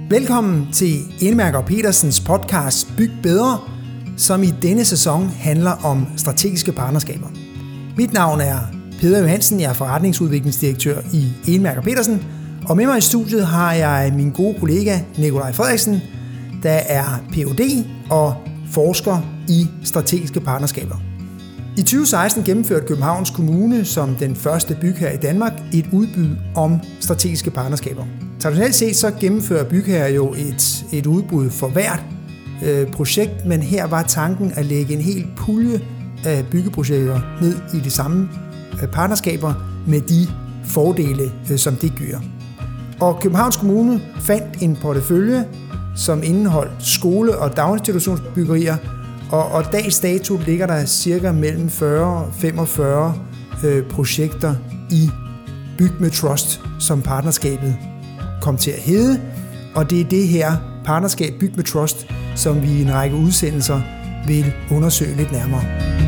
Velkommen til Enemark & Petersens podcast Byg Bedre, som i denne sæson handler om strategiske partnerskaber. Mit navn er Peder Johansen, jeg er forretningsudviklingsdirektør i Enemark & Petersen, og med mig i studiet har jeg min gode kollega Nikolaj Frederiksen, der er Ph.D. og forsker i strategiske partnerskaber. I 2016 gennemførte Københavns Kommune som den første bygherre i Danmark et udbud om strategiske partnerskaber. Traditionelt set så gennemfører bygherrer jo et udbud for hvert projekt, men her var tanken at lægge en hel pulje af byggeprojekter ned i de samme partnerskaber med de fordele, som det giver. Og Københavns Kommune fandt en portefølje, som indeholdt skole- og daginstitutionsbyggerier, og dags dato ligger der cirka mellem 40 og 45 projekter i Byg med Trust, som partnerskabet kom til at hedde. Og det er det her partnerskab Byg med Trust, som vi i en række udsendelser vil undersøge lidt nærmere.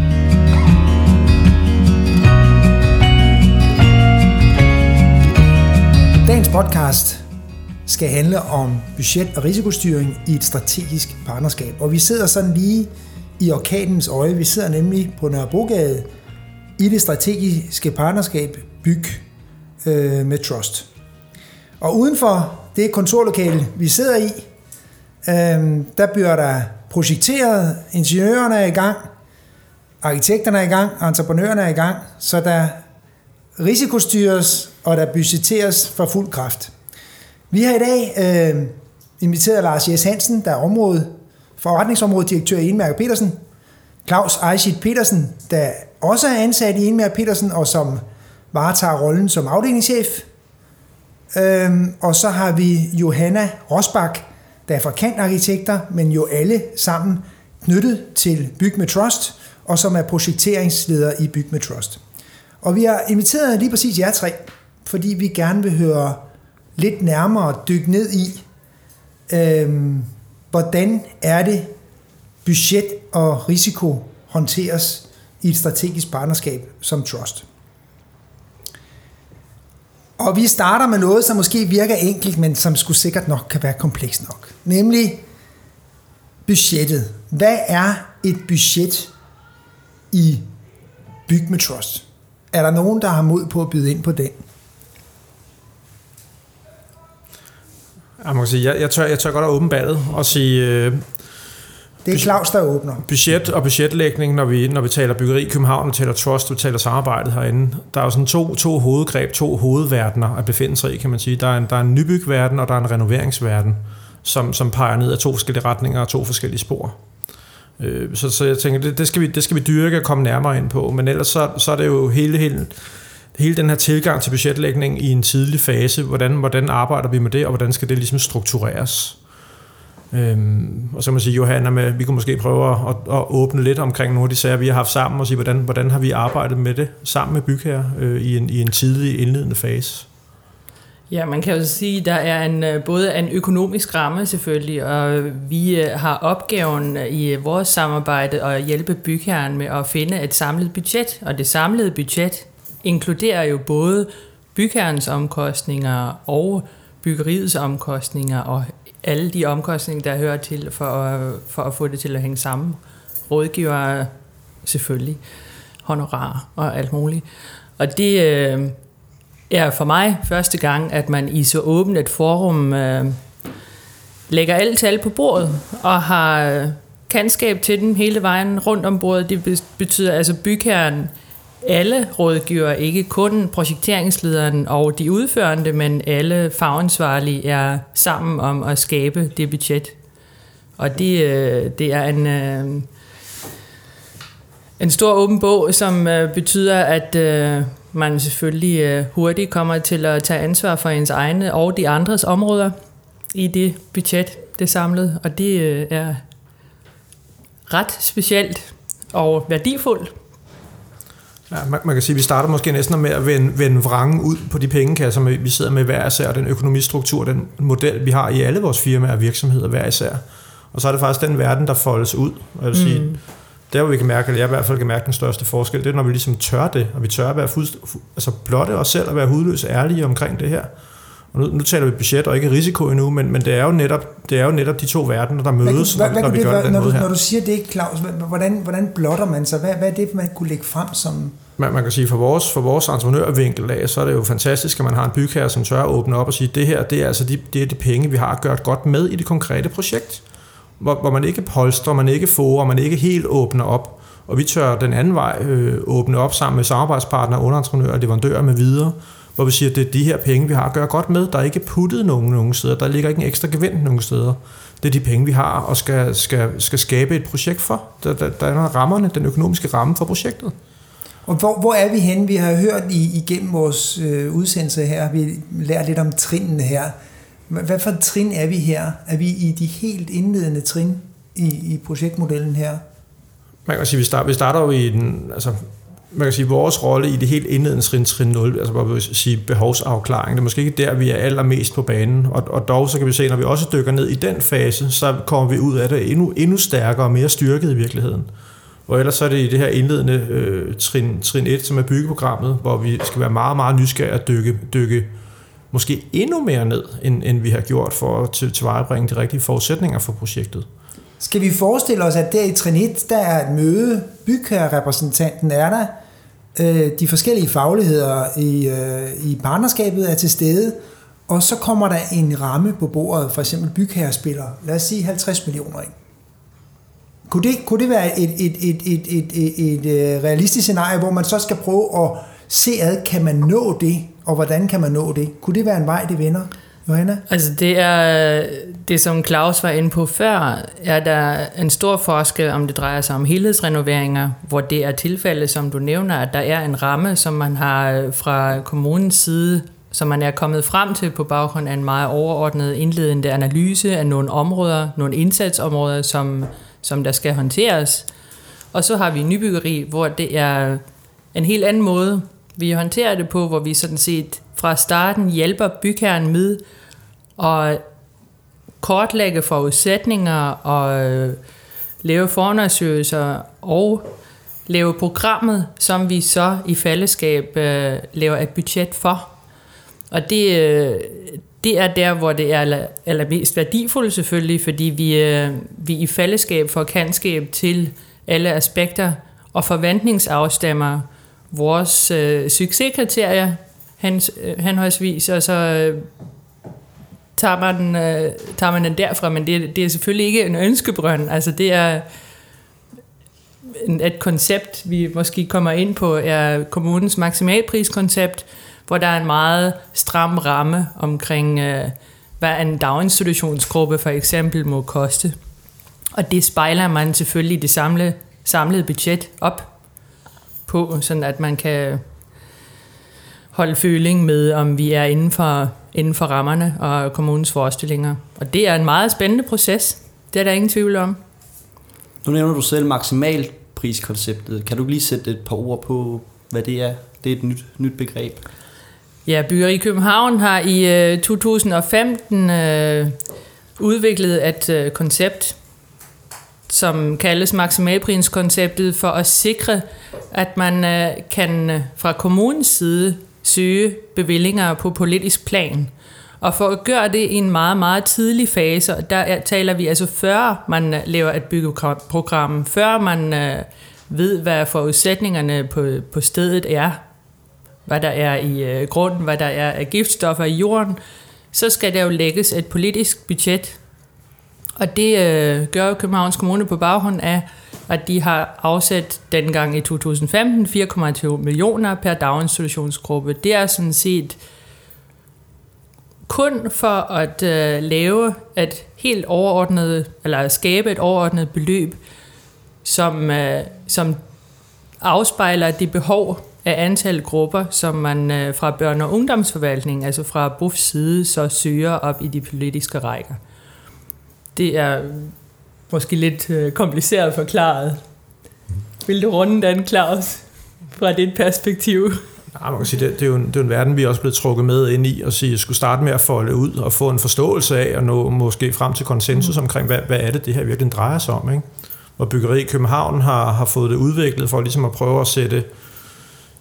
Dagens podcast skal handle om budget- og risikostyring i et strategisk partnerskab. Og vi sidder sådan lige i orkanens øje. Vi sidder nemlig på Nørrebrogade i det strategiske partnerskab Byg med Trust. Og uden for det kontorlokale, vi sidder i, der bliver der projekteret, ingeniørerne er i gang, arkitekterne er i gang, entreprenørerne er i gang, så der risikostyres og der budgetteres for fuld kraft. Vi har i dag inviteret Lars Jes Hansen, der er forretningsområdedirektør i Enemark & Petersen, Claus Eichit Petersen, der også er ansat i Enemark & Petersen og som varetager rollen som afdelingschef. Og så har vi Johanna Rosbach, der er fra Kant Arkitekter, men jo alle sammen knyttet til Byg med Trust, og som er projekteringsleder i Byg med Trust. Og vi har inviteret lige præcis jer tre, fordi vi gerne vil høre lidt nærmere dykke ned i, hvordan er det budget og risiko håndteres i et strategisk partnerskab som Trust. Og vi starter med noget, som måske virker enkelt, men som skulle sikkert nok kan være komplekst nok. Nemlig budgettet. Hvad er et budget i Byg med Trust? Er der nogen, der har mod på at byde ind på den? Jeg må sige, jeg tør godt at åbne ballet og sige... Det er Claus, der åbner. Budget og budgetlægning, når vi taler byggeri i København, vi taler trust, vi taler samarbejdet herinde. Der er jo sådan to hovedgreb, to hovedverdener at befinde sig i, kan man sige. Der er en nybygverden, og der er en renoveringsverden, som peger ned af to forskellige retninger og to forskellige spor. Så jeg tænker, det skal vi dyrke og komme nærmere ind på. Men ellers så er det jo hele den her tilgang til budgetlægning i en tidlig fase. Hvordan arbejder vi med det, og hvordan skal det ligesom struktureres? Og så kan man sige, Johanna, vi kunne måske prøve at åbne lidt omkring nogle af de sager, vi har haft sammen, og sige, hvordan har vi arbejdet med det sammen med bygherrer i en tidlig indledende fase? Ja, man kan jo sige, at der er både en økonomisk ramme selvfølgelig, og vi har opgaven i vores samarbejde at hjælpe bygherren med at finde et samlet budget, og det samlede budget inkluderer jo både bygherrens omkostninger og byggeriets omkostninger og alle de omkostninger, der hører til for at få det til at hænge sammen. Rådgivere selvfølgelig, honorar og alt muligt. Og det er for mig første gang, at man i så åbent et forum lægger alle tal på bordet og har kendskab til dem hele vejen rundt om bordet. Det betyder altså bygherren, alle rådgiver, ikke kun projekteringslederen og de udførende, men alle fagansvarlige er sammen om at skabe det budget. Og det er en stor åben bog, som betyder, at man selvfølgelig hurtigt kommer til at tage ansvar for ens egne og de andres områder i det budget, det samlede. Og det er ret specielt og værdifuldt. Ja, man kan sige, at vi starter måske næsten med at vende vrangen ud på de pengekasser, vi sidder med hver især, den økonomistruktur, den model, vi har i alle vores firmaer og virksomheder hver især. Og så er det faktisk den verden, der foldes ud. Og jeg vil sige, der hvor vi kan mærke, eller jeg i hvert fald kan mærke den største forskel, det er, når vi ligesom tør det, og vi tør at være blotte os selv og være hudløse ærlige omkring det her. Og nu taler vi budget og ikke risiko endnu, men det er jo netop de to verdener, der mødes, når vi gør det den måde her. Når du siger det, Claus, hvordan blotter man sig? Hvad er det, man kunne lægge frem som... Man kan sige, for vores entreprenørvinkel af, så er det jo fantastisk, at man har en bygherre, som tør at åbne op og sige, det her, det er altså de penge, vi har gjort godt med i det konkrete projekt. Hvor man ikke polstrer, man ikke forer, man ikke helt åbner op. Og vi tør den anden vej åbne op sammen med samarbejdspartnere, underentreprenører, leverandører med videre, hvor vi siger, at det er de her penge, vi har at gøre godt med. Der er ikke puttet nogen steder. Der ligger ikke en ekstra gevind nogen steder. Det er de penge, vi har og skal skabe et projekt for. Der er rammerne, den økonomiske ramme for projektet. Og hvor er vi henne? Vi har hørt igennem vores udsendelse her, vi lærer lidt om trinene her. Hvad for et trin er vi her? Er vi i de helt indledende trin i projektmodellen her? Man kan sige, vi starter jo i den, altså man kan sige, vores rolle i det helt indledende trin 0, altså hvor vi sige behovsafklaring, det er måske ikke der, vi er allermest på banen, og dog så kan vi se, når vi også dykker ned i den fase, så kommer vi ud af det endnu stærkere og mere styrket i virkeligheden. Og ellers så er det i det her indledende trin 1, som er byggeprogrammet, hvor vi skal være meget, meget nysgerrige at dykke måske endnu mere ned, end vi har gjort for at tilvejebringe de rigtige forudsætninger for projektet. Skal vi forestille os, at der i trin 1, der er et møde, bygherrerepræsentanten er der, de forskellige fagligheder i partnerskabet er til stede, og så kommer der en ramme på bordet, for eksempel bygherrespiller, lad os sige 50 millioner. Kunne det være et realistisk scenarie, hvor man så skal prøve at se kan man nå det, og hvordan kan man nå det? Kunne det være en vej, det vender? Johanna? Altså det som Claus var inde på før, er der en stor forskel, om det drejer sig om helhedsrenoveringer, hvor det er tilfældet, som du nævner, at der er en ramme, som man har fra kommunens side, som man er kommet frem til på baggrund af en meget overordnet indledende analyse af nogle områder, nogle indsatsområder, som der skal håndteres. Og så har vi nybyggeri, hvor det er en helt anden måde, vi håndterer det på, hvor vi sådan set fra starten hjælper bygherren med at kortlægge forudsætninger og lave forundersøgelser og lave programmet, som vi så i fællesskab laver et budget for. Og det er der, hvor det er allermest værdifuldt selvfølgelig, fordi vi i fællesskab får kendskab til alle aspekter og forventningsafstemmer vores succeskriterier henholdsvis, og så tager man den derfra, men det er selvfølgelig ikke en ønskebrønd. Altså det er et koncept, vi måske kommer ind på, er kommunens maksimalpriskoncept, hvor der er en meget stram ramme omkring, hvad en daginstitutionsgruppe for eksempel må koste. Og det spejler man selvfølgelig i det samlede budget op på, sådan at man kan holde føling med, om vi er inden for rammerne og kommunens forestillinger. Og det er en meget spændende proces. Det er der ingen tvivl om. Nu nævner du selv maksimalpriskonceptet. Kan du lige sætte et par ord på, hvad det er? Det er et nyt begreb. Ja, Byggeri København har i 2015 udviklet et koncept, som kaldes maksimalpriskonceptet, for at sikre, at man kan fra kommunens side søge bevillinger på politisk plan. Og for at gøre det i en meget, meget tidlig fase, og der taler vi altså før man laver et byggeprogram, før man ved, hvad forudsætningerne på stedet er, hvad der er i grunden, hvad der er af giftstoffer i jorden, så skal der jo lægges et politisk budget. Og det gør Københavns Kommune på baggrund af, at de har afsat dengang i 2015 4,2 millioner per daginstitutionsgruppe. Det er sådan set kun for at lave et helt overordnet, eller skabe et overordnet beløb, som afspejler det behov af antal grupper, som man fra børne- og ungdomsforvaltningen, altså fra BUFs side, så søger op i de politiske rækker. Det er måske lidt kompliceret forklaret. Vil du runde den, Claus, fra dit perspektiv? Ja, man kan sige, det er jo en verden, vi er også blevet trukket med ind i, og sige, skulle starte med at folde ud og få en forståelse af, og nå måske frem til konsensus omkring, hvad er det her virkelig drejer sig om, ikke? Og Byggeri i København har fået det udviklet for ligesom at prøve at sætte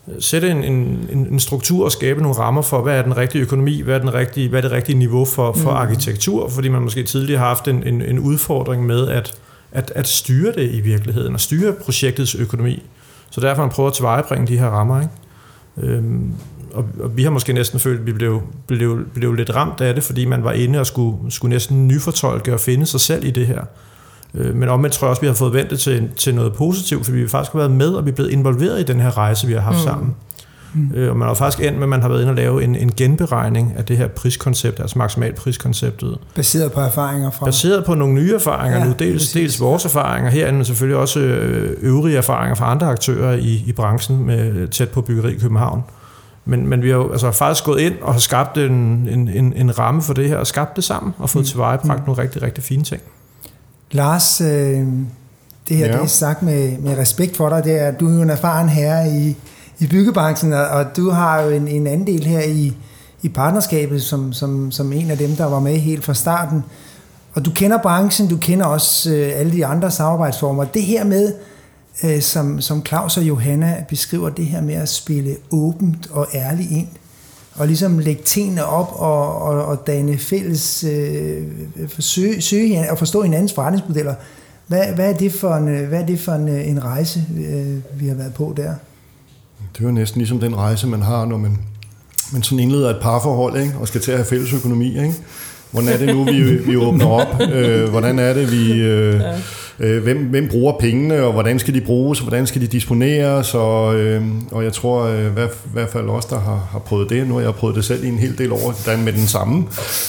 sætte en struktur og skabe nogle rammer for, hvad er den rigtige økonomi, hvad er det rigtige niveau for arkitektur, fordi man måske tidligere har haft en udfordring med at styre det i virkeligheden, og styre projektets økonomi. Så derfor har man prøvet at tilvejebringe de her rammer, ikke? Og vi har måske næsten følt, at vi blev lidt ramt af det, fordi man var inde og skulle næsten nyfortolke og finde sig selv i det her. Men omvendt tror jeg også, at vi har fået ventet til noget positivt, fordi vi faktisk har været med, og vi er blevet involveret i den her rejse, vi har haft sammen. Og man har faktisk endt med, at man har været inde og lave en genberegning af det her priskoncept, altså maksimal priskonceptet. Baseret på erfaringer fra... Baseret på nogle nye erfaringer nu, dels vores erfaringer herinde, men selvfølgelig også øvrige erfaringer fra andre aktører i branchen med tæt på byggeri i København. Men vi har jo altså faktisk gået ind og har skabt en ramme for det her, og skabt det sammen, og fået tilvejebragt nogle rigtig, rigtig fine ting. Lars, det her det er sagt med respekt for dig, det er, du er jo en erfaren herre i byggebranchen, og du har jo en andel her i partnerskabet som en af dem, der var med helt fra starten. Og du kender branchen, du kender også alle de andre samarbejdsformer. Det her med, som Claus og Johanna beskriver, det her med at spille åbent og ærligt ind, og ligesom lægge tingene op og danne fælles søge og forstå hinandens forretningsmodeller. Hvad er det for en rejse, vi har været på der? Det er jo næsten ligesom den rejse, man har, når man sådan indleder et parforhold, ikke? Og skal til at have fælles økonomi. Ikke? Hvordan er det nu, vi åbner op? Hvordan er det, hvem bruger pengene, og hvordan skal de bruges, og hvordan skal de disponeres? Og jeg tror i hvert fald også, der har prøvet det. Nu har jeg prøvet det selv i en hel del år med den samme.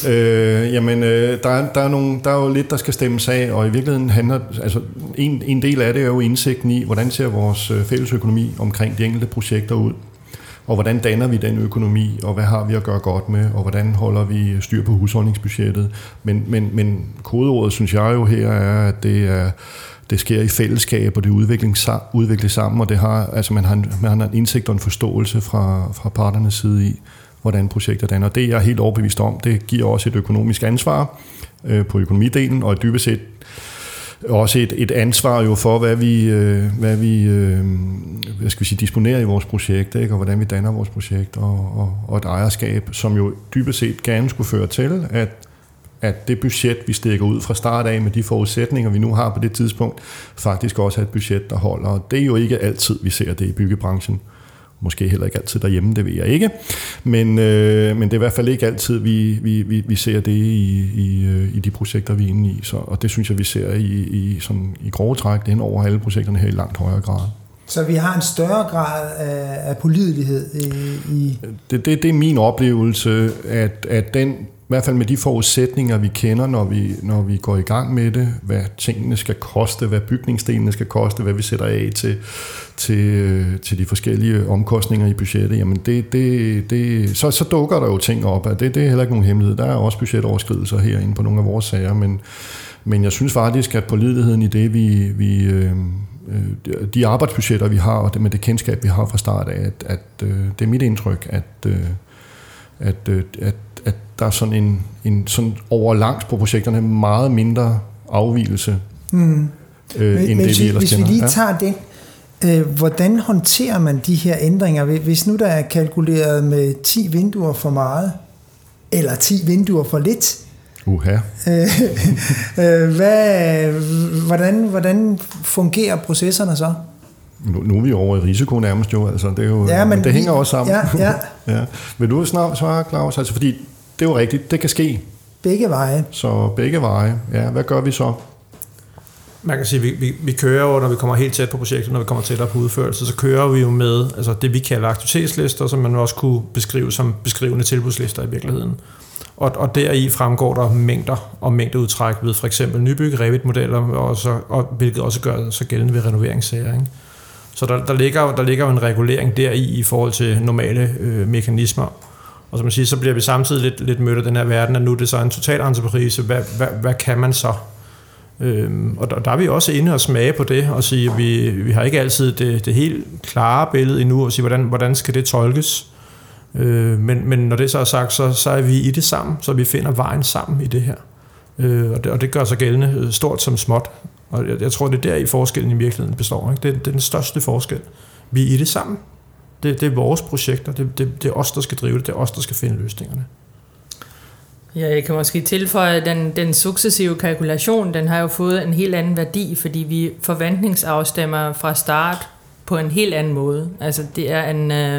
Der er jo lidt, der skal stemmes af, og i virkeligheden handler... Altså, en del af det er jo indsigten i, hvordan ser vores fælles økonomi omkring de enkelte projekter ud. Og hvordan danner vi den økonomi, og hvad har vi at gøre godt med, og hvordan holder vi styr på husholdningsbudgettet. Men kodeordet, synes jeg jo her, er, at det sker i fællesskab, og det udvikles sammen, og det har, altså man har en indsigt og en forståelse fra parternes side i, hvordan projekter danner. Det er jeg helt overbevist om. Det giver også et økonomisk ansvar på økonomidelen, og dybest set også et ansvar jo for, hvad vi disponerer i vores projekt, ikke? Og hvordan vi danner vores projekt, og et ejerskab, som jo dybest set gerne skulle føre til, at det budget, vi stikker ud fra start af med de forudsætninger, vi nu har på det tidspunkt, faktisk også er et budget, der holder. Og det er jo ikke altid, vi ser det i byggebranchen. Måske heller ikke altid derhjemme, det ved jeg ikke. Men det er i hvert fald ikke altid, vi ser det i de projekter, vi er inde i. Og det synes jeg, vi ser i grove træk, det hen over alle projekterne her i langt højere grad. Så vi har en større grad af pålidelighed i... Det er min oplevelse, at den, i hvert fald med de forudsætninger, vi kender, når vi går i gang med det, hvad tingene skal koste, hvad bygningsdelene skal koste, hvad vi sætter af til de forskellige omkostninger i budgettet, jamen så dukker der jo ting op. Det er heller ikke nogen hemmelighed. Der er også budgetoverskridelser herinde på nogle af vores sager, men jeg synes faktisk, at pålideligheden i det, de arbejdsbudgetter, vi har, og det med det kendskab, vi har fra start af, at det er mit indtryk, at der er sådan en sådan overlangt på projekterne meget mindre afvigelse end det, vi ellers kender. Hvis vi lige tager den, hvordan håndterer man de her ændringer? Hvis nu der er kalkuleret med 10 vinduer for meget, eller 10 vinduer for lidt, hvordan fungerer processerne så? Nu er vi over i risiko nærmest jo, altså det er jo, ja, men det hænger også sammen. Ja. Vil du snart svare, Claus? Altså fordi det er jo rigtigt, det kan ske. Begge veje. Så begge veje, ja. Hvad gør vi så? Man kan sige, vi kører jo, når vi kommer helt tæt på projektet, når vi kommer tættere på udførelse, så kører vi jo med altså det, vi kalder aktivitetslister, som man også kunne beskrive som beskrivende tilbudslister i virkeligheden. Og deri fremgår der mængder og mængdeudtræk ved for eksempel nybygge Revit-modeller, hvilket også gør så gældende ved renoveringssager. Ikke? Så der ligger jo en regulering deri i forhold til normale mekanismer. Og som man siger, så bliver vi samtidig lidt mødt af den her verden, at nu er det så en total entreprise. Hvad kan man så? Og der er vi også inde og smage på det, og sige, at vi har ikke altid det helt klare billede endnu, og sige, hvordan skal det tolkes? Men når det så er sagt, så er vi i det sammen, så vi finder vejen sammen i det her. Og det gør sig gældende stort som småt. Og jeg tror, det er der i forskellen i virkeligheden består. Ikke? Det er den største forskel. Vi er i det sammen. Det er vores projekter. Det er os, der skal drive det. Det er os, der skal finde løsningerne. Ja, jeg kan måske tilføje, at den successive kalkulation, den har jo fået en helt anden værdi, fordi vi forventningsafstemmer fra start på en helt anden måde. Altså det er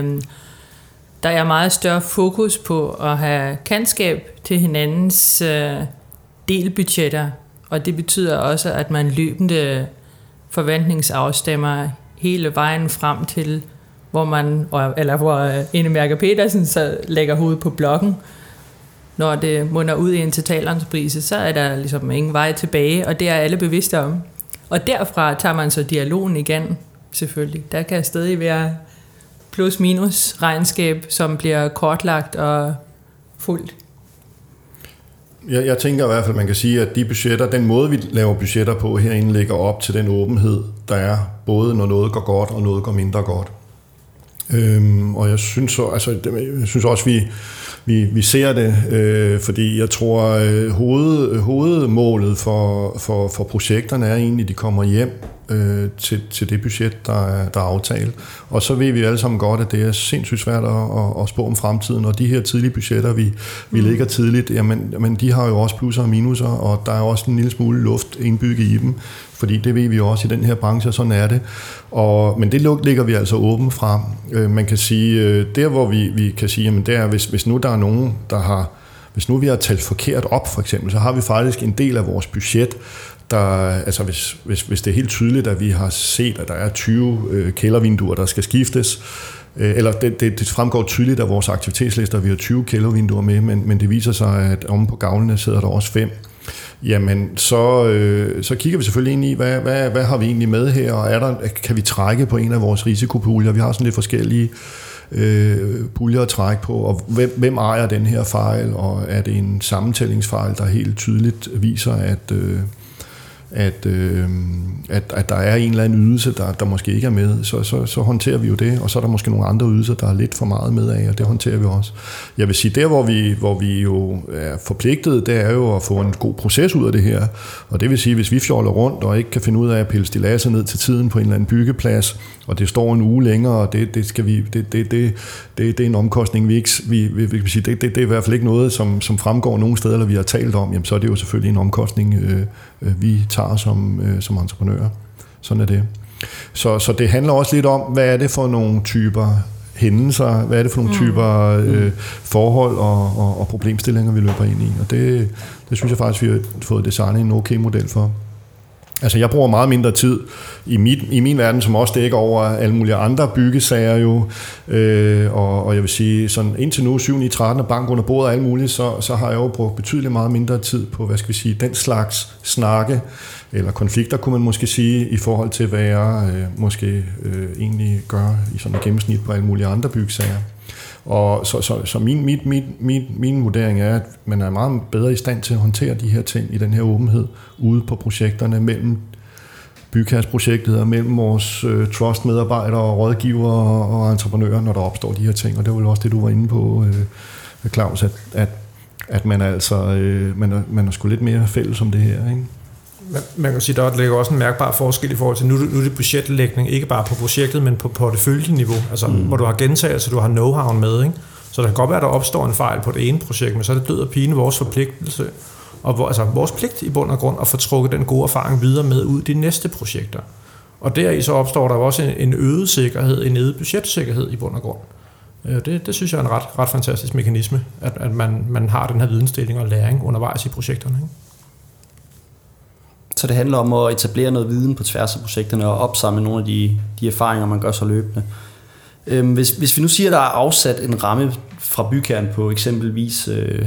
der er meget større fokus på at have kendskab til hinandens delbudgetter, og det betyder også, at man løbende forventningsafstemmer hele vejen frem til, hvor Ine Mærker Petersen så lægger hovedet på blokken. Når det munder ud i en totalentreprise, så er der ligesom ingen vej tilbage, og det er alle bevidste om. Og derfra tager man så dialogen igen, selvfølgelig. Der kan stadig være plus-minus regnskab, som bliver kortlagt og fuldt. Jeg tænker i hvert fald, man kan sige, at de budgetter, den måde vi laver budgetter på herinde, ligger op til den åbenhed, der er, både når noget går godt og noget går mindre godt. Og jeg synes også, vi ser det, fordi jeg tror, hovedmålet for projekterne er egentlig, at de kommer hjem til det budget, der er aftalt. Og så ved vi alle sammen godt, at det er sindssygt svært at spå om fremtiden, og de her tidlige budgetter, vi ligger tidligt, jamen de har jo også plusser og minuser, og der er også en lille smule luft indbygget i dem, fordi det ved vi jo også i den her branche, og sådan er det. Men det ligger vi altså åbent frem. Man kan sige, der hvor vi kan sige, jamen det er, hvis nu der er nogen, hvis nu vi har talt forkert op, for eksempel, så har vi faktisk en del af vores budget, altså hvis det er helt tydeligt, at vi har set, at der er 20 kældervinduer, der skal skiftes, eller det fremgår tydeligt af vores aktivitetslister, at vi har 20 kældervinduer med, men det viser sig, at omme på gavlene sidder der også 5. Jamen, så kigger vi selvfølgelig ind i, hvad har vi egentlig med her, og kan vi trække på en af vores risikopuljer? Vi har sådan lidt forskellige puljer at trække på, og hvem ejer den her fejl, og er det en sammentællingsfejl, der helt tydeligt viser, at der er en eller anden ydelse, der måske ikke er med, så håndterer vi jo det, og så er der måske nogle andre ydelser, der er lidt for meget med af, og det håndterer vi også. Jeg vil sige, der hvor vi jo er forpligtet, det er jo at få en god proces ud af det her, og det vil sige, hvis vi fjoller rundt og ikke kan finde ud af at pille stiladser ned til tiden på en eller anden byggeplads, og det står en uge længere, og det er en omkostning, vi kan sige, det er i hvert fald ikke noget, som fremgår nogen steder, eller vi har talt om, jamen så er det jo selvfølgelig en omkostning, vi tager som entreprenører. Sådan er det. Så det handler også lidt om, hvad er det for nogle typer hændelser, hvad er det for nogle typer forhold og problemstillinger, vi løber ind i. Og det synes jeg faktisk, vi har fået designet en okay model for. Altså jeg bruger meget mindre tid i min verden, som også dækker over alle mulige andre byggesager jo, og jeg vil sige, sådan indtil nu 7-9-13 og bank under bordet og alt muligt, så har jeg jo brugt betydeligt meget mindre tid på, hvad skal vi sige, den slags snakke, eller konflikter kunne man måske sige, i forhold til hvad jeg måske egentlig gør i sådan et gennemsnit på alle mulige andre byggesager. Og så min vurdering er, at man er meget bedre i stand til at håndtere de her ting i den her åbenhed ude på projekterne mellem bygherresprojektet og mellem vores trust-medarbejdere og rådgivere og entreprenører, når der opstår de her ting. Og det var jo også det, du var inde på, Claus, at man altså man er sgu lidt mere fælles om det her, ikke? Man kan sige, der ligger også en mærkbar forskel i forhold til, nu er det budgetlægning, ikke bare på projektet, men på porteføljeniveau, altså hvor du har gentagelser, du har know-how med, ikke? Så der kan godt være, at der opstår en fejl på det ene projekt, men så er det død og pine vores forpligtelse, og vores pligt i bund og grund at få trukket den gode erfaring videre med ud i de næste projekter. Og deri så opstår der også en øget sikkerhed, en øget budgetsikkerhed i bund og grund. Det synes jeg er en ret fantastisk mekanisme, at man har den her vidensdeling og læring undervejs i projekterne, ikke? Så det handler om at etablere noget viden på tværs af projekterne og opsamle nogle af de erfaringer, man gør så løbende. Hvis vi nu siger, at der er afsat en ramme fra bygherren på eksempelvis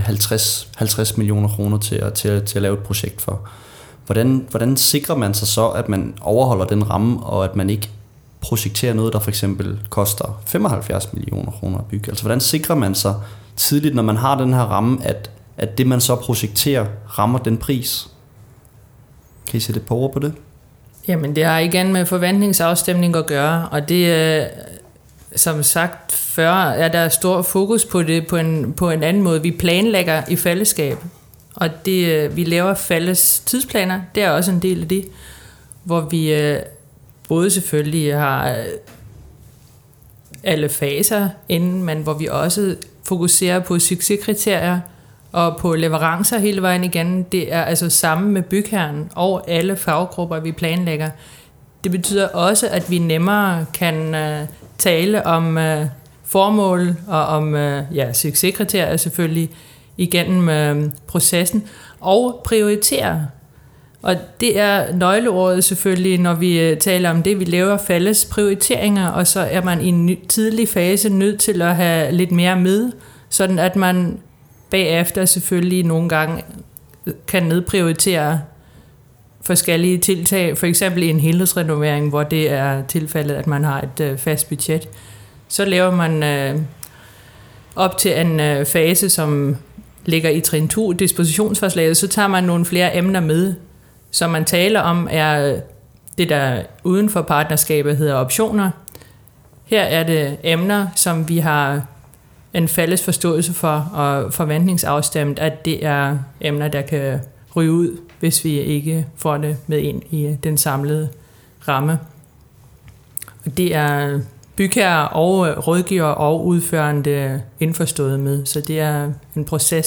50 millioner kroner til at lave et projekt for, hvordan sikrer man sig så, at man overholder den ramme, og at man ikke projekterer noget, der for eksempel koster 75 millioner kroner at bygge? Altså hvordan sikrer man sig tidligt, når man har den her ramme, at det man så projekterer rammer den pris? Kan I sætte et par ord på det? Jamen, det har igen med forventningsafstemning at gøre, og det, som sagt før, er der stor fokus på det på en anden måde. Vi planlægger i fællesskab, og vi laver fælles tidsplaner. Det er også en del af det, hvor vi både selvfølgelig har alle faser inden, hvor vi også fokuserer på succeskriterier og på leverancer hele vejen igen. Det er altså sammen med bygherren og alle faggrupper, vi planlægger. Det betyder også, at vi nemmere kan tale om formål og om succeskriterier selvfølgelig igennem processen og prioritere. Og det er nøgleordet selvfølgelig, når vi taler om det. Vi laver fælles prioriteringer, og så er man i en tidlig fase nødt til at have lidt mere med, sådan at man bagefter selvfølgelig nogle gange kan nedprioritere forskellige tiltag. For eksempel i en helhedsrenovering, hvor det er tilfældet, at man har et fast budget. Så laver man op til en fase, som ligger i trin 2, dispositionsforslaget, så tager man nogle flere emner med, som man taler om, er det, der uden for partnerskabet hedder optioner. Her er det emner, som vi har en fælles forståelse for og forventningsafstemt, at det er emner, der kan ryge ud, hvis vi ikke får det med ind i den samlede ramme. Og det er bygherrer og rådgiver og udførende indforstået med, så det er en proces,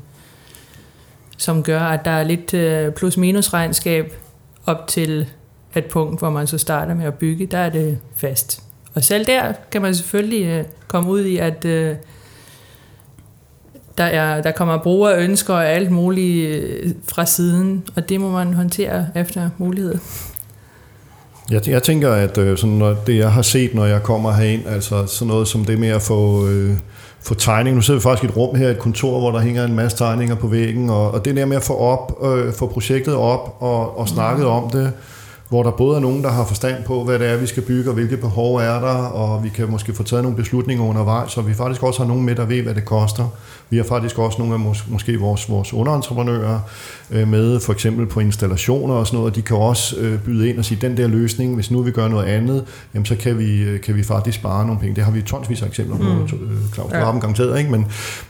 som gør, at der er lidt plus-minus regnskab op til et punkt, hvor man så starter med at bygge. Der er det fast. Og selv der kan man selvfølgelig komme ud i, at der kommer brugerønsker og alt muligt fra siden, og det må man håndtere efter mulighed. Jeg tænker, at sådan det jeg har set, når jeg kommer herind, altså sådan noget som det med at få tegning. Nu sidder vi faktisk i et rum her, et kontor, hvor der hænger en masse tegninger på væggen, og det der med at få projektet op og snakket om det, hvor der både er nogen, der har forstand på, hvad det er, vi skal bygge, og hvilke behov er der, og vi kan måske få taget nogle beslutninger undervejs, så vi faktisk også har nogen med, der ved, hvad det koster. Vi har faktisk også nogle af måske vores underentreprenører med, for eksempel på installationer og sådan noget, og de kan også byde ind og sige, den der løsning, hvis nu vi gør noget andet, jamen så kan vi faktisk spare nogle penge. Det har vi tonsvis af eksempler på, Claus, du har dem garanteret, ikke?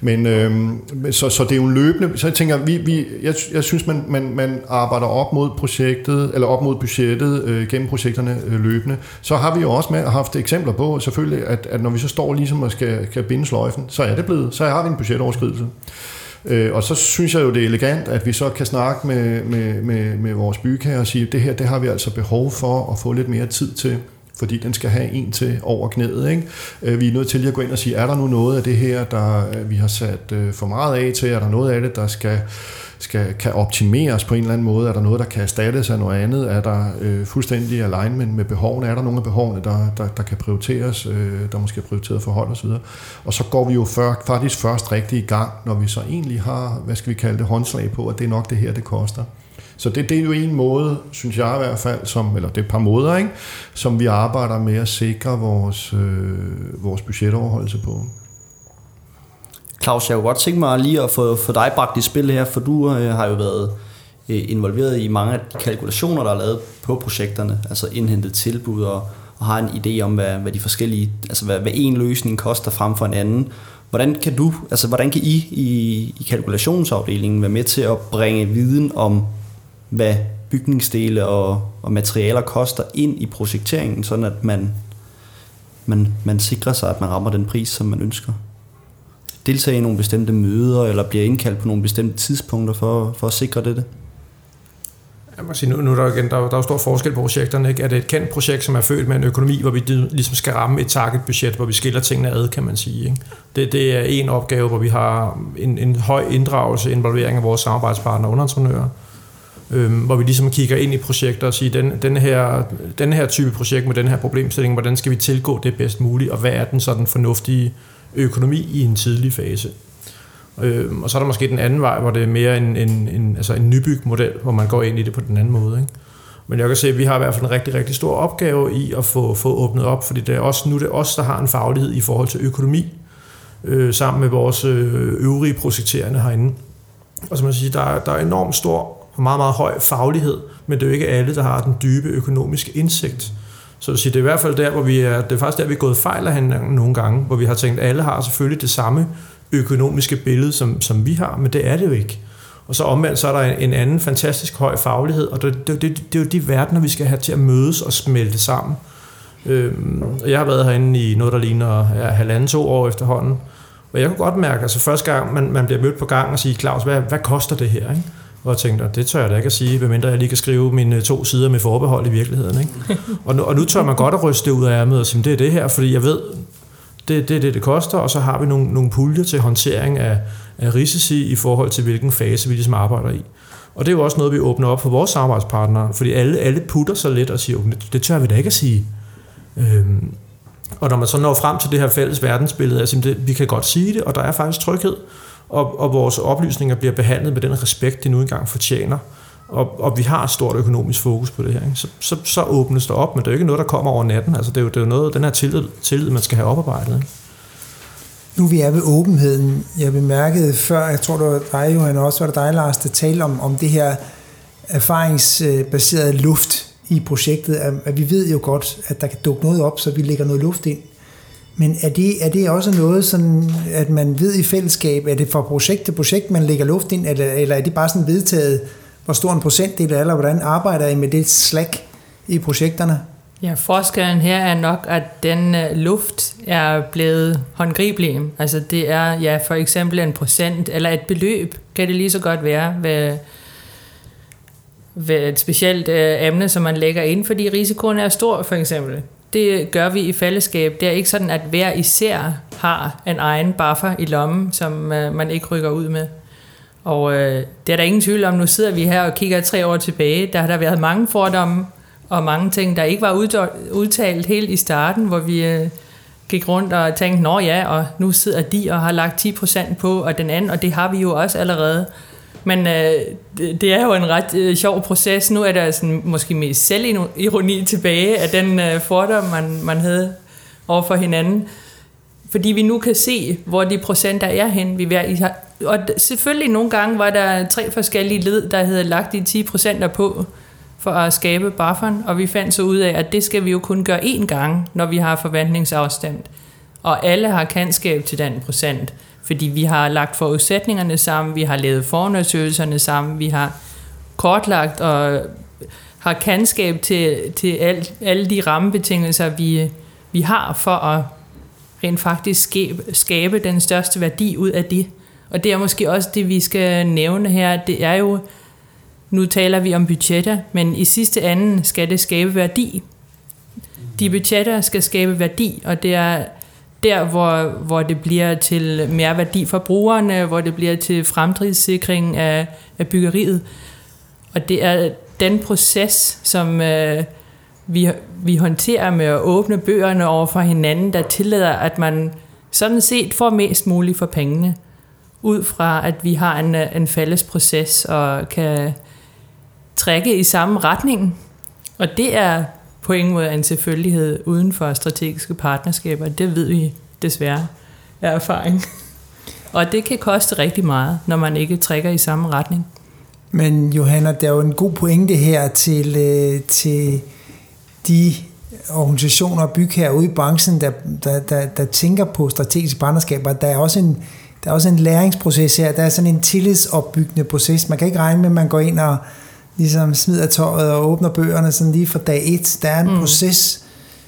Men så det er jo en løbende, så jeg tænker, jeg synes, man arbejder op mod projektet, eller op mod budgettet gennem projekterne løbende. Så har vi jo også haft eksempler på, selvfølgelig, at når vi så står ligesom og skal binde sløjfen, så er det blevet, så har vi en budgetoverskridelse. Og så synes jeg jo, det er elegant, at vi så kan snakke med vores bygherre og sige, det her, det har vi altså behov for at få lidt mere tid til, fordi den skal have en til over knæet, ikke? Vi er nødt til lige at gå ind og sige, er der nu noget af det her, der vi har sat for meget af til? Er der noget af det, der kan optimeres på en eller anden måde? Er der noget, der kan erstattes af noget andet? Er der fuldstændig alignment med behovene? Er der nogle af behovene, der kan prioriteres, der måske er prioriteret forhold osv.? Og så går vi jo faktisk først rigtig i gang, når vi så egentlig har, hvad skal vi kalde det, håndslag på, at det er nok det her, det koster. Så det er jo en måde, synes jeg i hvert fald, eller det er et par måder, ikke, som vi arbejder med at sikre vores budgetoverholdelse på. Claus, jeg kunne godt tænke mig lige at få dig bragt i spil her, for du har jo været involveret i mange af de kalkulationer, der er lavet på projekterne, altså indhentet tilbud og har en idé om, hvad de forskellige, altså hvad en løsning koster frem for en anden. Hvordan kan I i kalkulationsafdelingen være med til at bringe viden om, hvad bygningsdele og materialer koster ind i projekteringen, sådan at man sikrer sig, at man rammer den pris, som man ønsker? Deltage i nogle bestemte møder, eller bliver indkaldt på nogle bestemte tidspunkter for at sikre dette? Jeg må sige, nu er der igen, der er jo stor forskel på projekterne, ikke? Er det et kendt projekt, som er født med en økonomi, hvor vi ligesom skal ramme et targetbudget, hvor vi skiller tingene ad, kan man sige, ikke? Det er en opgave, hvor vi har en høj inddragelse, involvering af vores samarbejdspartnere og underentreprenører, hvor vi ligesom kigger ind i projekter og siger, den her type projekt med den her problemstilling, hvordan skal vi tilgå det bedst muligt, og hvad er den sådan fornuftige økonomi i en tidlig fase. Og så er der måske den anden vej, hvor det er mere en nybygmodel, hvor man går ind i det på den anden måde, ikke? Men jeg kan se, at vi har i hvert fald en rigtig, rigtig stor opgave i at få åbnet op, fordi det er os, der har en faglighed i forhold til økonomi, sammen med vores øvrige projekterende herinde. Og som man siger, der er enormt stor og meget, meget høj faglighed, men det er jo ikke alle, der har den dybe økonomiske indsigt. Så det er i hvert fald der, hvor det er faktisk der, vi er gået fejl af hinanden nogle gange, hvor vi har tænkt, at alle har selvfølgelig det samme økonomiske billede, som vi har, men det er det jo ikke. Og så omvendt, så er der en anden fantastisk høj faglighed, og det er jo de verdener, vi skal have til at mødes og smelte sammen. Jeg har været herinde i noget, der ligner 1,5-2 år efterhånden. Og jeg kunne godt mærke, altså første gang man bliver mødt på gang og siger, Claus, hvad koster det her? Ikke? Og jeg tænkte, det tør jeg da ikke at sige, medmindre jeg lige kan skrive mine 2 sider med forbehold i virkeligheden. Ikke? Og nu tør man godt at ryste det ud af ærmet og sige, det er det her, fordi jeg ved, det koster, og så har vi nogle puljer til håndtering af risici i forhold til, hvilken fase vi ligesom arbejder i. Og det er jo også noget, vi åbner op for vores samarbejdspartnere, fordi alle putter sig lidt og siger, det tør vi da ikke at sige. Og når man så når frem til det her fælles verdensbillede, altså, vi kan godt sige det, og der er faktisk tryghed, og vores oplysninger bliver behandlet med den respekt, de nu engang fortjener. Og vi har et stort økonomisk fokus på det her. Ikke? Så åbnes der op, men det er jo ikke noget, der kommer over natten. Altså, det er jo noget, den her tillid, man skal have oparbejdet. Ikke? Nu vi er ved åbenheden. Jeg bemærkede før, jeg tror, det var dig, Johan, og også var det dig, Lars, der talte om det her erfaringsbaserede luft i projektet. At vi ved jo godt, at der kan dukke noget op, så vi lægger noget luft ind. Men er det også noget, sådan, at man ved i fællesskab, er det fra projekt til projekt, man lægger luft ind, eller er det bare sådan vedtaget, hvor stor en procentdel er, eller hvordan arbejder I med det slack i projekterne? Ja, forskellen her er nok, at den luft er blevet håndgribelig. Altså det er for eksempel 1% eller et beløb, kan det lige så godt være ved et specielt emne, som man lægger ind, fordi risikoen er stor for eksempel. Det gør vi i fællesskab. Det er ikke sådan, at hver især har en egen buffer i lommen, som man ikke rykker ud med. Og det er der ingen tvivl om. Nu sidder vi her og kigger 3 år tilbage. Der har der været mange fordomme og mange ting, der ikke var udtalt helt i starten, hvor vi gik rundt og tænkte, nå ja, og nu sidder de og har lagt 10% på, og den anden, og det har vi jo også allerede. Men det er jo en ret sjov proces. Nu er der sådan, måske mest selvironi tilbage af den fordom, man havde over for hinanden. Fordi vi nu kan se, hvor de procenter er hen. Og selvfølgelig nogle gange var der 3 forskellige led, der havde lagt de 10% på for at skabe bufferen, og vi fandt så ud af, at det skal vi jo kun gøre 1 gang, når vi har forventningsafstemt. Og alle har kendskab til den procent, fordi vi har lagt forudsætningerne sammen, vi har lavet forundersøgelserne sammen, vi har kortlagt og har kendskab til alle de rammebetingelser, vi har for at rent faktisk skabe den største værdi ud af det. Og det er måske også det, vi skal nævne her. Det er jo, nu taler vi om budgetter, men i sidste ende skal det skabe værdi. De budgetter skal skabe værdi, og det er der, hvor det bliver til mere værdi for brugerne, hvor det bliver til fremdriftssikring af byggeriet. Og det er den proces, som vi håndterer med at åbne bøgerne over for hinanden, der tillader, at man sådan set får mest muligt for pengene, ud fra at vi har en fælles proces og kan trække i samme retning. Og det er på ingen måde en selvfølgelighed uden for strategiske partnerskaber. Det ved vi desværre af erfaring. Og det kan koste rigtig meget, når man ikke trækker i samme retning. Men Johanna, der er jo en god pointe her til de organisationer og bygherrer ude i branchen, der tænker på strategiske partnerskaber. Der er også en læringsproces her. Der er sådan en tillidsopbyggende proces. Man kan ikke regne med, at man går ind og ligesom smider tøjet og åbner bøgerne sådan lige fra dag 1. Der er en proces,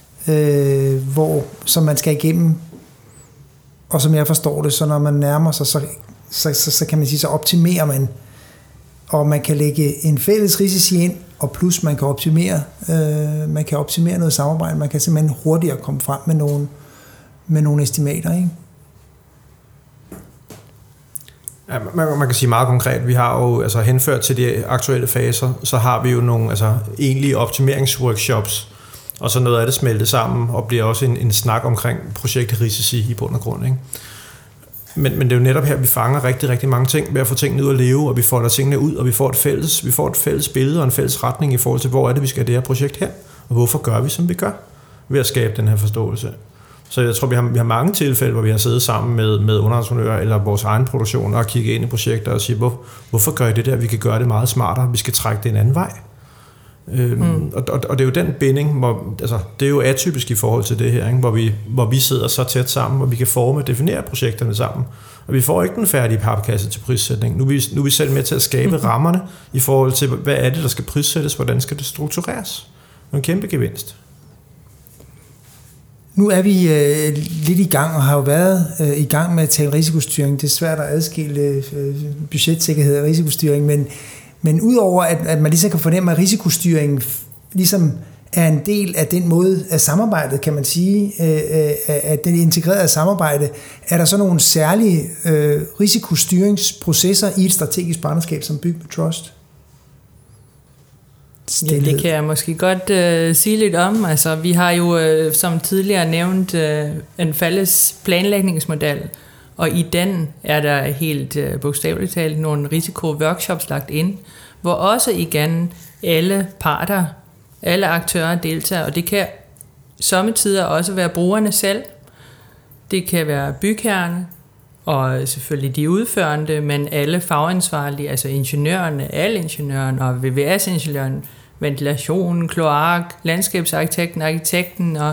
som man skal igennem, og som jeg forstår det, så når man nærmer sig, så kan man sige, så optimerer man, og man kan lægge en fælles risici ind, og plus man kan optimere noget samarbejde. Man kan simpelthen hurtigere komme frem med nogle estimater, ikke? Ja, man kan sige meget konkret, vi har jo altså henført til de aktuelle faser, så har vi jo nogle egentlige optimeringsworkshops, og så noget af det smeltet sammen, og bliver også en snak omkring projektrisici i bund og grund, ikke? Men det er jo netop her, vi fanger rigtig, rigtig mange ting ved at få tingene ud at leve, og vi får der tingene ud, og vi får et fælles billede og en fælles retning i forhold til, hvor er det, vi skal have det her projekt her, og hvorfor gør vi, som vi gør, ved at skabe den her forståelse. Så jeg tror, vi har mange tilfælde, hvor vi har siddet sammen med underentreprenører eller vores egen produktion og kigget ind i projekter og sige, hvorfor gør I det der? Vi kan gøre det meget smartere. Vi skal trække det en anden vej. Og det er jo den binding, hvor, det er jo atypisk i forhold til det her, ikke? Hvor vi sidder så tæt sammen, og vi kan forme og definere projekterne sammen. Og vi får ikke den færdige papkasse til prissætning. Nu er vi selv med til at skabe rammerne i forhold til, hvad er det, der skal prissættes, hvordan skal det struktureres. En kæmpe gevinst. Nu er vi lidt i gang, og har jo været i gang med at tale risikostyring. Det er svært at adskille budgetsikkerhed og risikostyring, men udover at man ligesom kan fornemme, at risikostyringen ligesom er en del af den måde af samarbejdet, kan man sige, at den integrerede samarbejde, er der så nogle særlige risikostyringsprocesser i et strategisk partnerskab som Byg med Trust? Ja, det kan jeg måske godt sige lidt om. Altså, vi har jo, som tidligere nævnt, en fælles planlægningsmodel, og i den er der helt bogstaveligt talt nogle risiko-workshops lagt ind, hvor også igen alle parter, alle aktører deltager, og det kan sommetider også være brugerne selv. Det kan være bygherrerne, og selvfølgelig de udførende, men alle fagansvarlige, altså ingeniørerne, alle ingeniørerne og VVS-ingeniøren, ventilation, kloak, landskabsarkitekten, arkitekten og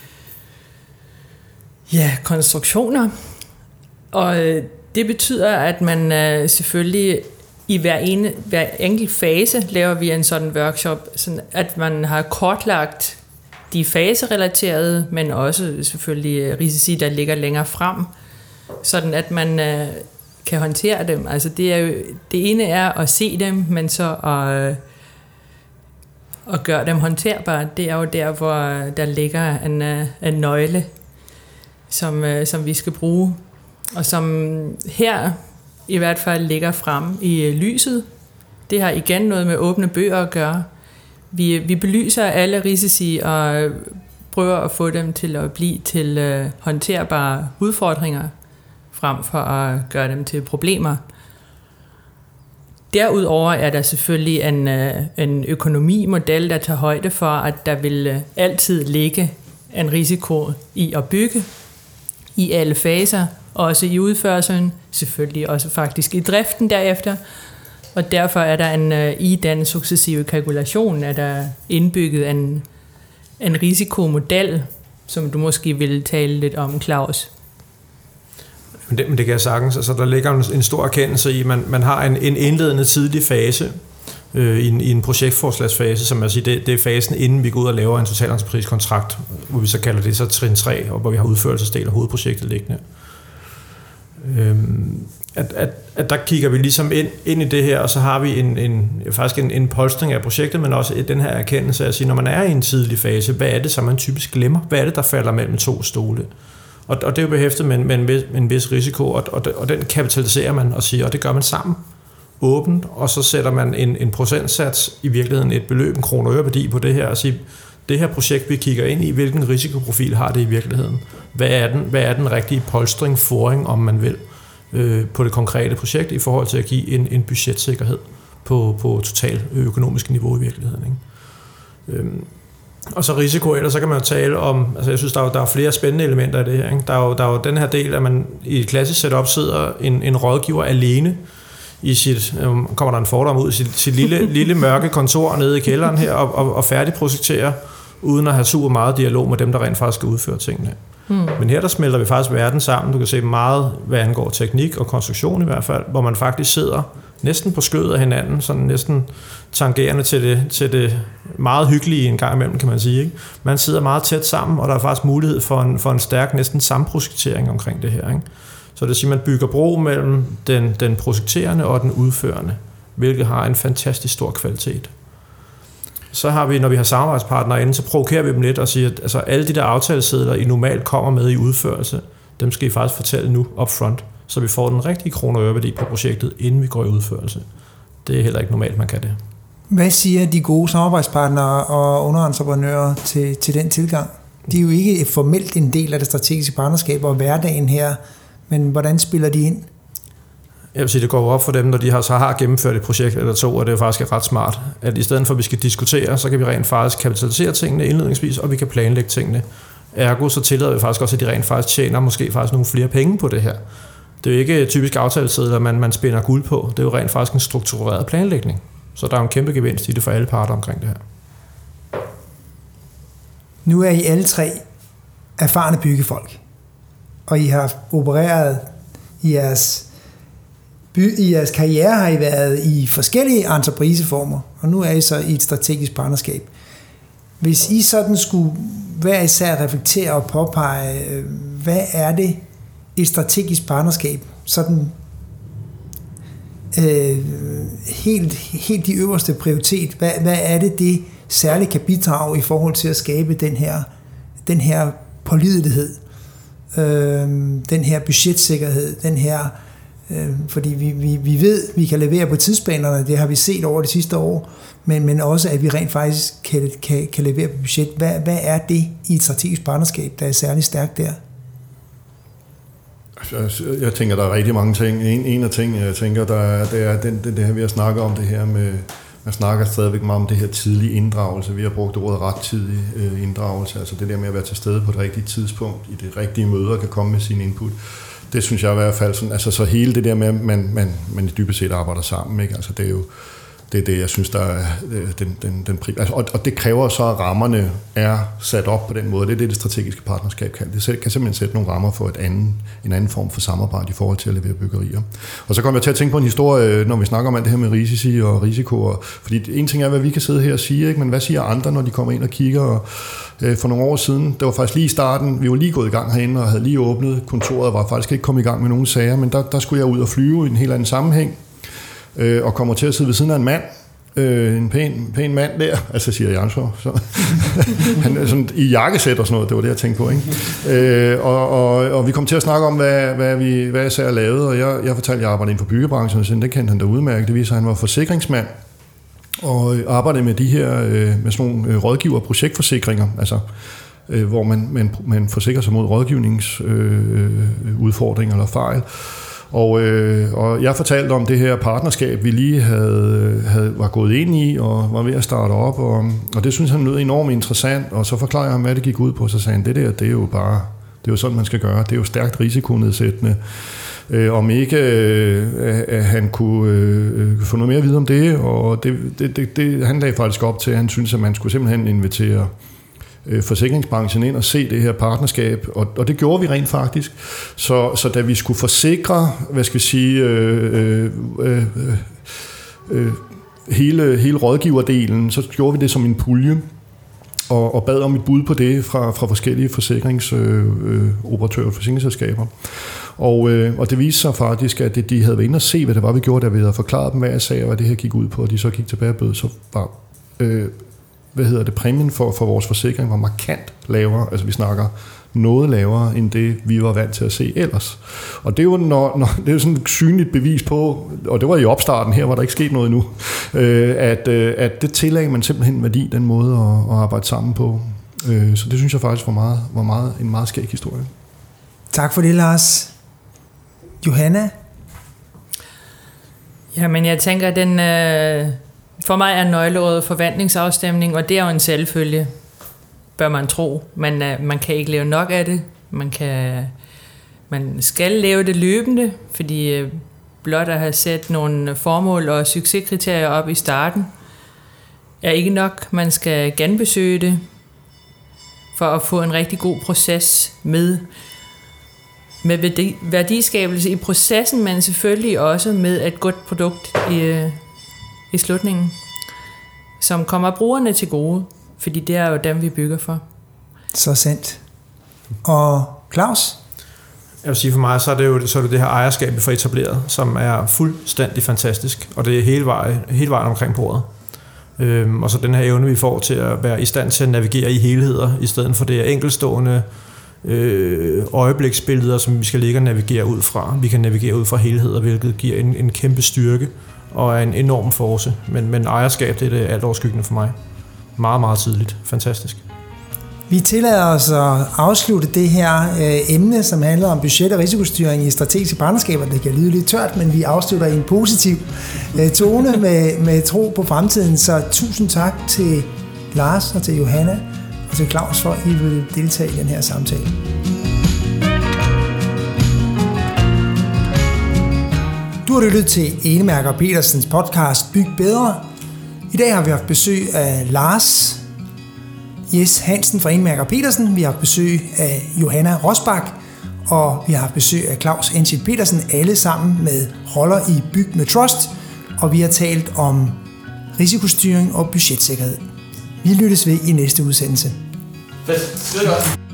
konstruktioner. Og det betyder, at man selvfølgelig i hver enkelt fase laver vi en sådan workshop, sådan at man har kortlagt de faserelaterede, men også selvfølgelig risici, der ligger længere frem, sådan at man kan håndtere dem. Altså det ene er at se dem, men så at gøre dem håndterbare. Det er jo der, hvor der ligger en nøgle, som vi skal bruge, og som her i hvert fald ligger frem i lyset. Det har igen noget med åbne bøger at gøre. Vi belyser alle risici og prøver at få dem til at blive til håndterbare udfordringer, frem for at gøre dem til problemer. Derudover er der selvfølgelig en økonomimodel, der tager højde for, at der vil altid ligge en risiko i at bygge i alle faser, også i udførelsen, selvfølgelig også faktisk i driften derefter. Og derfor er der i den successive kalkulation, er der indbygget en risikomodel, som du måske vil tale lidt om, Claus. Men det kan jeg sagtens. Altså, der ligger en stor erkendelse i, man har en indledende tidlig fase i en projektforslagsfase, som jeg siger, det er fasen, inden vi går ud og laver en totalentrepriskontrakt, hvor vi så kalder det så trin 3, og hvor vi har udførelsesdel af hovedprojektet liggende. At der kigger vi ligesom ind i det her, og så har vi faktisk en polstring af projektet, men også den her erkendelse af at sige, når man er i en tidlig fase, hvad er det, som man typisk glemmer? Hvad er det, der falder mellem to stole? Og det er jo behæftet med en vis risiko, og den kapitaliserer man og siger, og det gør man sammen, åbent, og så sætter man en procentsats, i virkeligheden et beløb, en kroner og øreværdi på det her, og siger, det her projekt, vi kigger ind i, hvilken risikoprofil har det i virkeligheden? Hvad er den rigtige polstring, foring, om man vil, på det konkrete projekt, i forhold til at give en budgetsikkerhed på total økonomisk niveau i virkeligheden, ikke? Og så risiko, ellers så kan man jo tale om, altså jeg synes, der er flere spændende elementer i det her, ikke? Der er jo den her del, at man i et klassisk setup sidder en rådgiver alene i sit, kommer der en fordom ud, sit lille mørke kontor nede i kælderen her, og færdigprojekterer, uden at have super meget dialog med dem, der rent faktisk skal udføre tingene. Men her der smelter vi faktisk verden sammen. Du kan se meget, hvad angår teknik og konstruktion i hvert fald, hvor man faktisk sidder næsten på skødet af hinanden, sådan næsten tangerende til det meget hyggelige en gang imellem, kan man sige, ikke? Man sidder meget tæt sammen, og der er faktisk mulighed for en stærk næsten samprojektering omkring det her, ikke? Så det vil sige, at man bygger bro mellem den projekterende og den udførende, hvilket har en fantastisk stor kvalitet. Så har vi, når vi har samarbejdspartnere inde, så provokerer vi dem lidt og siger, at altså, alle de der aftalesedler, I normalt kommer med i udførelse, dem skal I faktisk fortælle nu upfront, så vi får den rigtige kroner og øreværdi på projektet, inden vi går i udførelse. Det er heller ikke normalt, man kan det. Hvad siger de gode samarbejdspartnere og underentreprenører til den tilgang? De er jo ikke formelt en del af det strategiske partnerskab og hverdagen her, men hvordan spiller de ind? Jeg vil sige, det går op for dem, når de har gennemført et projekt eller to, og det er faktisk ret smart, at i stedet for, at vi skal diskutere, så kan vi rent faktisk kapitalisere tingene indledningsvis, og vi kan planlægge tingene. Ergo så tillader vi faktisk også, at de rent faktisk tjener måske faktisk nogle flere penge på det her. Det er jo ikke typisk aftalesedler, man spænder guld på. Det er jo rent faktisk en struktureret planlægning. Så der er en kæmpe gevinst i det for alle parter omkring det her. Nu er I alle tre erfarne byggefolk, og I har opereret i jeres karriere, har I været i forskellige entrepriseformer, og nu er I så i et strategisk partnerskab. Hvis I sådan skulle hver især reflektere og påpege, hvad er det et partnerskab, sådan helt de øverste prioritet, hvad er det særligt kan bidrage i forhold til at skabe den her pålidelighed, den her budgetsikkerhed, den her, fordi vi ved, vi kan levere på tidsbanerne, det har vi set over de sidste år, men også, at vi rent faktisk kan levere på budget. Hvad er det i et strategisk partnerskab, der er særligt stærkt der? Jeg tænker, der er rigtig mange ting. En af tingene, jeg tænker, det er det her, vi har snakket om det her med, man snakker stadigvæk meget om det her tidlige inddragelse. Vi har brugt ordet rettidig inddragelse, altså det der med at være til stede på det rigtige tidspunkt, i det rigtige møde og kan komme med sin input. Det synes jeg i hvert fald sådan, altså så hele det der med, at man dybest set arbejder sammen, ikke? Altså det er jo det, jeg synes, der er den altså, og det kræver så, at rammerne er sat op på den måde. Det er det strategiske partnerskab kan. Det kan simpelthen sætte nogle rammer for en anden form for samarbejde i forhold til at levere byggerier. Og så kommer jeg til at tænke på en historie, når vi snakker om alt det her med risici og risikoer. Fordi en ting er, hvad vi kan sidde her og sige, ikke? Men hvad siger andre, når de kommer ind og kigger? Og, for nogle år siden, det var faktisk lige i starten, vi var lige gået i gang herinde og havde lige åbnet kontoret, var faktisk ikke kommet i gang med nogen sager, men der skulle jeg ud og flyve i en helt anden sammenhæng. Og kommer til at sidde ved siden af en mand, en pæn mand der, altså siger jeg så. Han er sådan i jakkesæt og sådan noget, det var det, jeg tænkte på, ikke? Og vi kom til at snakke om, hvad jeg selv lavede, og jeg fortalte, at jeg arbejdede inden for byggebranchen, så det kendte han da udmærket. Det viser, at han var forsikringsmand, og arbejdede med de her, med sådan nogle rådgiver- og projektforsikringer, altså hvor man forsikrer sig mod rådgivningsudfordringer eller fejl. Og jeg fortalte om det her partnerskab, vi lige var gået ind i og var ved at starte op, og det synes han lød enormt interessant, og så forklarede jeg ham, hvad det gik ud på, så sagde han, det er jo sådan, man skal gøre, det er jo stærkt risikonedsættende. Om ikke han kunne få noget mere at vide om det, og det han lagde faktisk op til, at han synes, at man skulle simpelthen invitere forsikringsbranchen ind og se det her partnerskab, og det gjorde vi rent faktisk. Så da vi skulle forsikre, hele rådgiverdelen, så gjorde vi det som en pulje, og bad om et bud på det fra forskellige forsikringsoperatører og forsikringsselskaber. Og det viste sig faktisk, at de havde været inde og se, hvad det var, vi gjorde, da vi havde forklaret dem, hvad jeg sagde, og hvad det her gik ud på, og de så gik tilbage og bød, så var præmien for vores forsikring var markant lavere, altså vi snakker noget lavere end det, vi var vant til at se ellers. Og det er jo, det er jo sådan et synligt bevis på, og det var i opstarten, her var der ikke sket noget endnu, at det tillagde man simpelthen værdi, den måde at arbejde sammen på. Så det synes jeg faktisk var en meget skæg historie. Tak for det, Lars. Johanna? Jamen, jeg tænker, for mig er nøgleordet forvaltningsafstemning, og det er jo en selvfølge, bør man tro. Man kan ikke lave nok af det. Man skal lave det løbende, fordi blot at have sat nogle formål og succeskriterier op i starten er ikke nok. Man skal genbesøge det for at få en rigtig god proces med værdiskabelse i processen, men selvfølgelig også med et godt produkt i slutningen, som kommer brugerne til gode, fordi det er jo dem, vi bygger for. Så sandt. Og Claus? Jeg vil sige, for mig, så er det det her ejerskab, vi får etableret, som er fuldstændig fantastisk, og det er hele vejen omkring bordet. Og så den her evne, vi får til at være i stand til at navigere i helheder, i stedet for det enkeltstående øjebliksbilleder, som vi skal ligge og navigere ud fra. Vi kan navigere ud fra helheder, hvilket giver en kæmpe styrke og er en enorm force. Men ejerskab, det er det alt overskyggende for mig. Meget, meget tidligt. Fantastisk. Vi tillader os at afslutte det her emne, som handler om budget- og risikostyring i strategiske partnerskaber. Det kan lyde lidt tørt, men vi afslutter i en positiv tone med tro på fremtiden. Så tusind tak til Lars og til Johanna og til Claus for, at I vil deltage i den her samtale. Du har lyttet til Enemærker og Petersens podcast Byg Bedre. I dag har vi haft besøg af Lars Jes Hansen fra Enemærker og Petersen. Vi har haft besøg af Johanna Rosbach, og vi har haft besøg af Claus Enschel Petersen, alle sammen med roller i Byg med Trust, og vi har talt om risikostyring og budgetsikkerhed. Vi lyttes ved i næste udsendelse. Fedt. Det er godt.